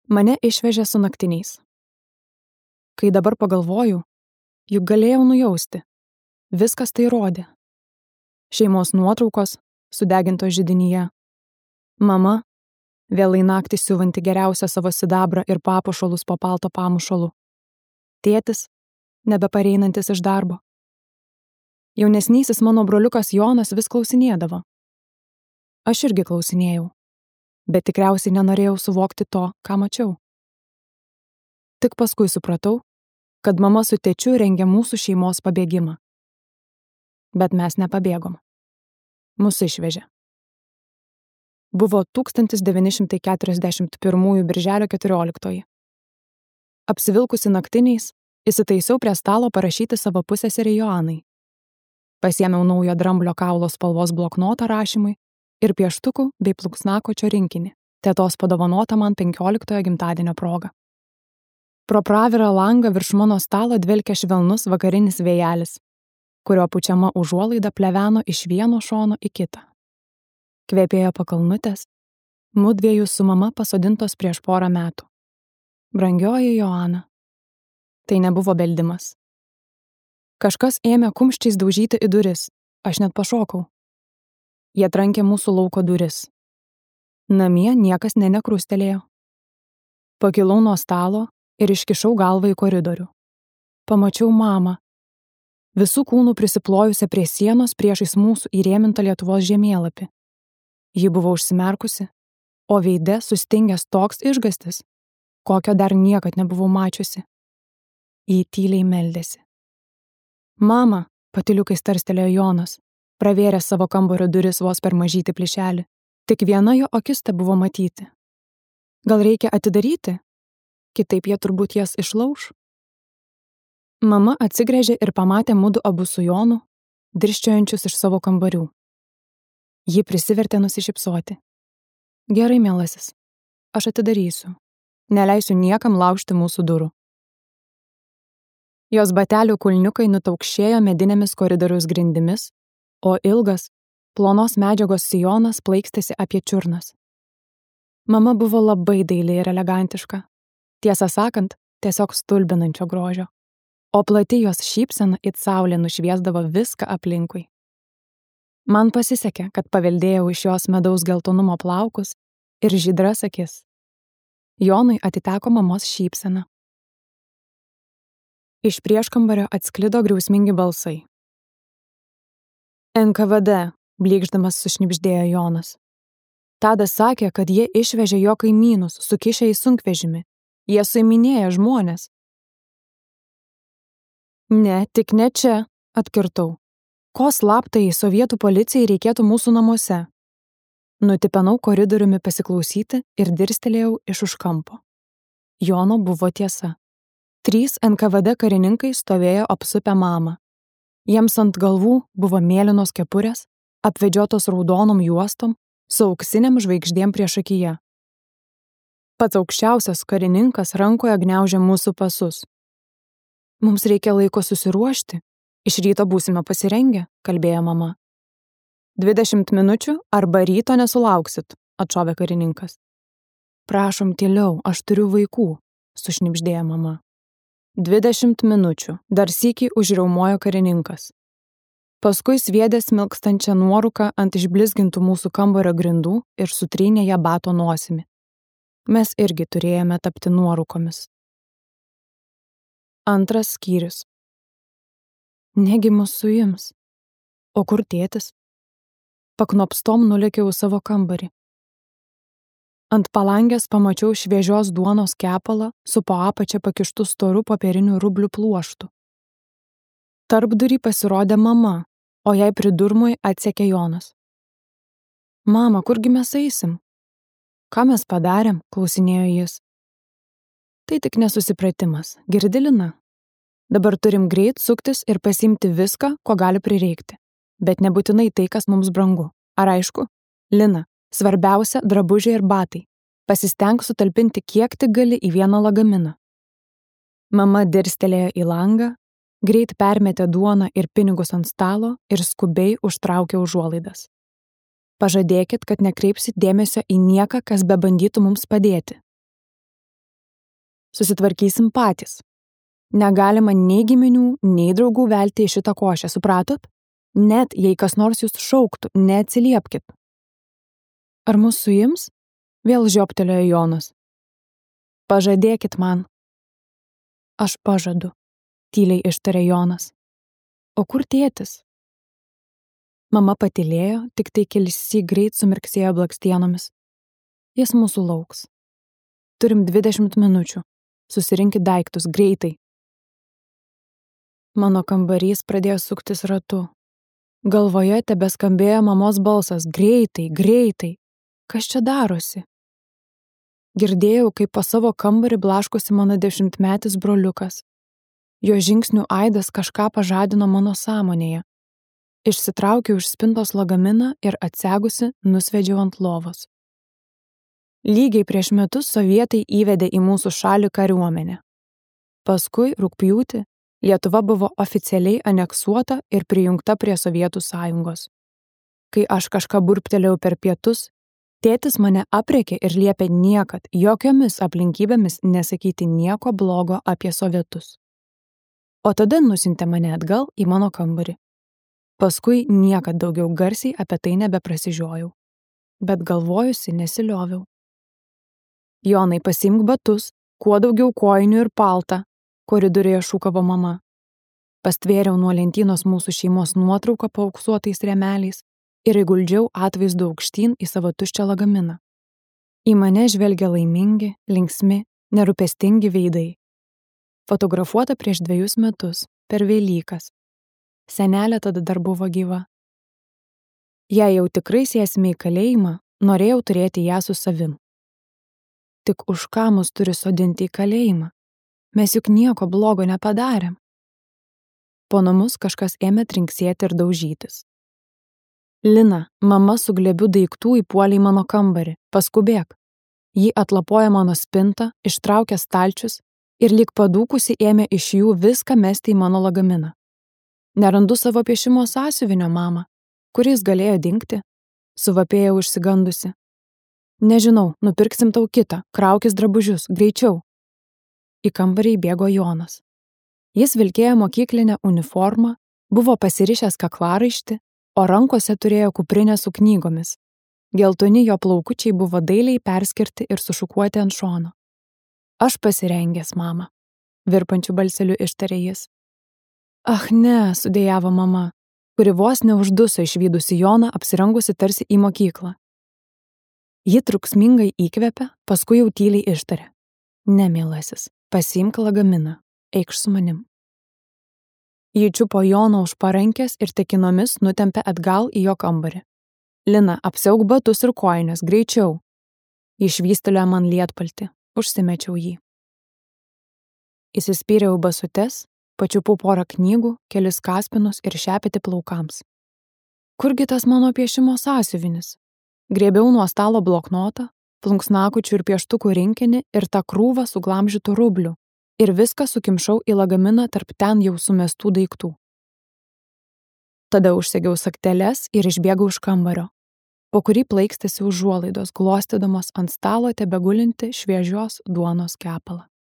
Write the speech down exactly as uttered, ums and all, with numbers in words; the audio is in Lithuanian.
Mane išvežė su naktiniais. Kai dabar pagalvoju, juk galėjau nujausti. Viskas tai rodė. Šeimos nuotraukos, sudegintos židinyje. Mama, vėlai naktį siuvanti geriausią savo sidabrą ir papuošalus po palto pamušalu. Tėtis, nebepareinantis iš darbo. Jaunesnysis mano broliukas Jonas vis klausinėdavo. Aš irgi klausinėjau, bet tikriausiai nenorėjau suvokti to, ką mačiau. Tik paskui supratau, kad mama su tėčiu rengia mūsų šeimos pabėgimą. Bet mes nepabėgom. Mus išvežė. Buvo tūkstantis devyni šimtai keturiasdešimt pirmųjų birželio keturioliktoji. Apsivilkusi naktiniais, įsitaisiau prie stalo parašyti savo pusseserei Joanai. Pasiėmiau naujo dramblio kaulo spalvos bloknotą rašymui ir pieštukų bei plunksnakočio rinkinį, tetos padovanota man penkioliktojo gimtadienio proga. Pro pravirą langą virš mano stalo dvelkė švelnus vakarinis vėjelis, kurio pučiama užuolaida pleveno iš vieno šono į kitą. Kvepėjo pakalnutės, mudviejų su mama pasodintos prieš porą metų. Brangioji Joana. Tai nebuvo beldimas. Kažkas ėmė kumščiais daužyti į duris, aš net pašokau. Jie trankė mūsų lauko duris. Namie niekas nė nekrustelėjo. Pakilau nuo stalo ir iškišau galvą į koridorių. Pamačiau mamą, visų kūnų prisiplojusią prie sienos priešais mūsų įrėmintą Lietuvos žemėlapį. Ji buvo užsimerkusi, o veide sustingęs toks išgąstis, kokio dar niekad nebuvau mačiusi. Ji tyliai meldėsi. Mama, patyliukais tarstelėjo Jonas, pravėrė savo kambario duris vos per mažytį plyšelį. Tik viena jo akis tebuvo matyti. Gal reikia atidaryti? Kitaip jie turbūt jas išlauš. Mama atsigręžė ir pamatė mudu abu su Jonu, dirsčiojančius iš savo kambarių. Ji prisivertė nusišypsoti. Gerai, mielasis, aš atidarysiu. Neleisiu niekam laužti mūsų durų. Jos batelių kulniukai nutaukšėjo medinėmis koridoriaus grindimis, o ilgas, plonos medžiagos sijonas plaikstėsi apie čiurnas. Mama buvo labai daili ir elegantiška, tiesą sakant, tiesiog stulbinančio grožio, o plati jos šypsena it saulė nušviesdavo viską aplinkui. Man pasisekė, kad paveldėjau iš jos medaus geltonumo plaukus ir žydras akis. Jonui atiteko mamos šypsena. Iš prieškambario atsklido griausmingi balsai. N K V D, blykšdamas sušnibždėjo Jonas. Tadas sakė, kad jie išvežė jo kaimynus, sukišę į sunkvežimį. Jie suiminėja žmonės. Ne, tik ne čia, atkirtau. Ko slaptai sovietų policijai reikėtų mūsų namuose? Nutipenau koridoriumi pasiklausyti ir dirstelėjau iš už kampo. Jono buvo tiesa. Trys N K V D karininkai stovėjo apsupę mamą. Jiems ant galvų buvo mėlynos kepurės, apvedžiotos raudonom juostom, su auksiniam žvaigždėm priešakyje. Pats aukščiausias karininkas rankoje gniaužė mūsų pasus. Mums reikia laiko susiruošti. Iš ryto būsime pasirengę, kalbėjo mama. Dvidešimt minučių arba ryto nesulauksit, atšovė karininkas. Prašom tyliau, aš turiu vaikų, sušnibždėjo mama. Dvidešimt minučių, dar sykį užriaumojo karininkas. Paskui sviedė smilkstančią nuorūką ant išblizgintų mūsų kambario grindų ir sutrynė ją bato nosimi. Mes irgi turėjome tapti nuorūkomis. Antras skyrius. Negi mus suims. O kur tėtis? Paknopstom nulėkiau savo kambarį. Ant palangės pamačiau šviežios duonos kepalą su po apačia pakištų storų popierinių rublių pluoštų. Tarpdurį pasirodė mama, o jai pridurmui atsekė Jonas. Mama, kurgi mes eisim? Ką mes padarėm, klausinėjo jis. Tai tik nesusipratimas, girdi Lina? Dabar turim greit suktis ir pasiimti viską, ko gali prireikti. Bet nebūtinai tai, kas mums brangu. Ar aišku? Lina, svarbiausia drabužiai ir batai. Pasistenk sutalpinti kiek tik gali į vieną lagaminą. Mama dirstelėjo į langą, greit permetė duoną ir pinigus ant stalo ir skubiai užtraukė užuolaidas. Pažadėkit, kad nekreipsit dėmesio į nieką, kas bebandytų mums padėti. Susitvarkysim patys. Negalima nei giminių, nei draugų velti į šitą košę, supratot? Net jei kas nors jūs šauktų, neatsiliepkit. Ar mus suims? Vėl žioptelėjo Jonas. Pažadėkit man. Aš pažadu, tyliai ištarė Jonas. O kur tėtis? Mama patylėjo, tik tai kelissyk greit sumirksėjo blakstienomis. Jis mūsų lauks. Turim dvidešimt minučių. Susirinkit daiktus, greitai. Mano kambarys pradėjo suktis ratu. Galvoje tebeskambėjo mamos balsas, greitai, greitai. Kas čia darosi? Girdėjau, kaip po savo kambarį blaškosi mano dešimtmetis broliukas. Jo žingsnių aidas kažką pažadino mano sąmonėje. Išsitraukiau iš spintos lagaminą ir atsegusi nusvedžiau ant lovos. Lygiai prieš metus sovietai įvedė į mūsų šalį kariuomenę. Paskui, rugpjūtį, Lietuva buvo oficialiai aneksuota ir prijungta prie Sovietų sąjungos. Kai aš kažką burptelėjau per pietus, tėtis mane aprėkė ir liepė niekad, jokiomis aplinkybėmis nesakyti nieko blogo apie sovietus. O tada nusintė mane atgal į mano kambarį. Paskui niekad daugiau garsiai apie tai nebeprasižiojau. Bet galvojusi nesilioviau. Jonai, pasiimk batus, kuo daugiau kojinių ir paltą, koridoriuje šūkavo mama. Pastvėriau nuo lentynos mūsų šeimos nuotrauką paauksuotais rėmeliais ir įguldžiau atvaizdu aukštyn į savo tuščią lagaminą. Į mane žvelgia laimingi, linksmi, nerūpestingi veidai. Fotografuota prieš dvejus metus, per Velykas. Senelė tada dar buvo gyva. Jei jau tikrai sėsime į kalėjimą, norėjau turėti ją su savim. Tik už ką mus turi sodinti į kalėjimą? Mes juk nieko blogo nepadarėm. Po namus kažkas ėmė trinksėti ir daužytis. Lina, mama su glėbiu daiktų įpuolė į mano kambarį. Paskubėk. Ji atlapoja mano spintą, ištraukė stalčius ir lyg padūkusi ėmė iš jų viską mesti į mano lagaminą. Nerandu savo piešimo sąsiuvinio, mama. Kur jis galėjo dingti? Suvapėjau išsigandusi. Nežinau, nupirksim tau kitą, kraukis drabužius, greičiau. Į kambarį įbėgo Jonas. Jis vilkėjo mokyklinę uniformą, buvo pasirišęs kaklaraištį, o rankose turėjo kuprinę su knygomis. Geltoni jo plaukučiai buvo dailiai perskirti ir sušukuoti ant šono. Aš pasirengęs, mama, virpančiu balseliu ištarė jis. Ach ne, sudėjavo mama, kuri vos neužduso išvydusi Joną apsirengusi tarsi į mokyklą. Ji truksmingai įkvėpė, paskui jau tyliai ištarė. Ne, mielasis, pasiimk lagaminą, eikš su manim. Ji čiupo Joną už parankės ir tekinomis nutempė atgal į jo kambarį. Lina, apsiauk batus ir kojines, greičiau. Išvystelėjo man lietpaltį, užsimečiau jį. Įsispyriau basutes, pačiupau porą knygų, kelis kaspinus ir šepetį plaukams. Kurgi tas mano piešimo sąsiuvinis? Griebiau nuo stalo bloknotą, plunksnakučių ir pieštukų rinkinį ir tą krūvą suglamžytų rublių ir viską sukimšau į lagaminą tarp ten jau sumestų daiktų. Tada užsegiau sagteles ir išbėgau iš kambario, po kurį plaikstėsi užuolaidos, glostydamos ant stalo tebegulinti šviežios duonos kepalą.